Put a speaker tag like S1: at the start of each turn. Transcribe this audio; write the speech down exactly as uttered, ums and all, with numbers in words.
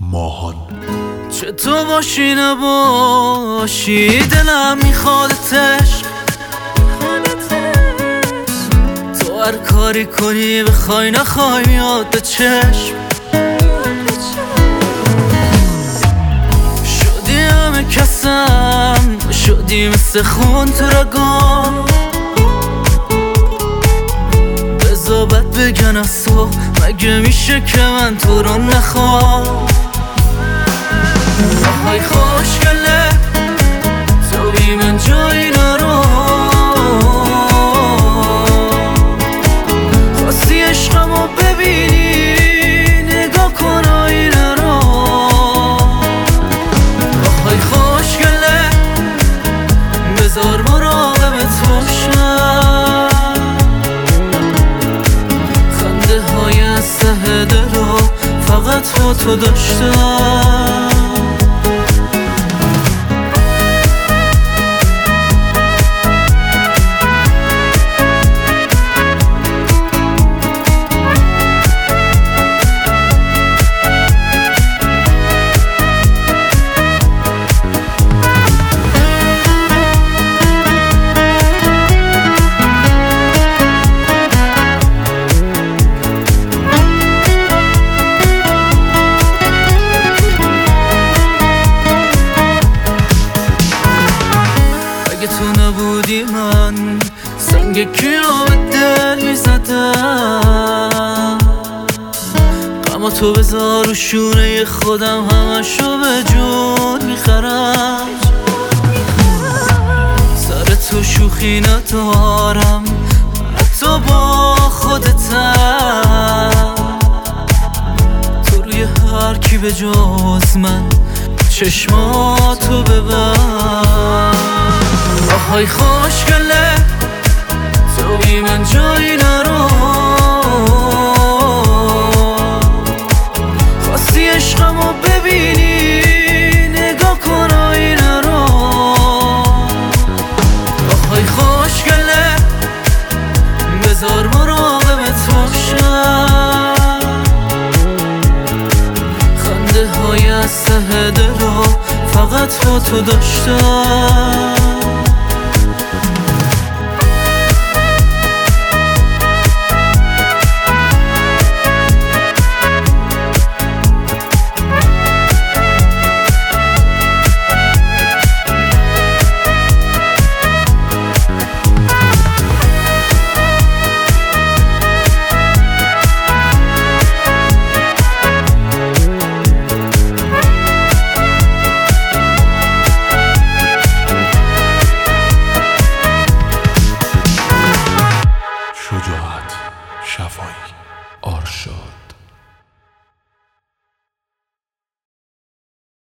S1: ماهان.
S2: چه تو باشی نباشی دلم میخوادتش، تو هر کاری کنی بخوای نخوای میاد به چشم. شدی همه کسم، شدی مثل خون تو رگام، بذابت بگن از تو مگه میشه که من تو رو نخوام. آهای خوشگله تو بی من جایی نرو، خواستی عشقمو ببینی نگاه کن آینه رو. آهای خوشگله بذار مراقبت باشم، خنده های از ته دلو فقط با تو داشتم. اگه تو نبودی من سنگ کیا به دل میزدم، غم تو بذار و شونه خودم همشو به جون میخرم. سر تو شوخی ندارم حتی با خودتم، تو روی هر کی به جز من چشماتو ببر. آهای خوشگله تو بی من جایی نرو، خواستی عشقمو ببینی نگاه کن آینه رو. آهای خوشگله بذار مراقبت باشم، خنده های از ته دلو فقط با تو داشتم.
S1: شجاعت شفایی آرشاد.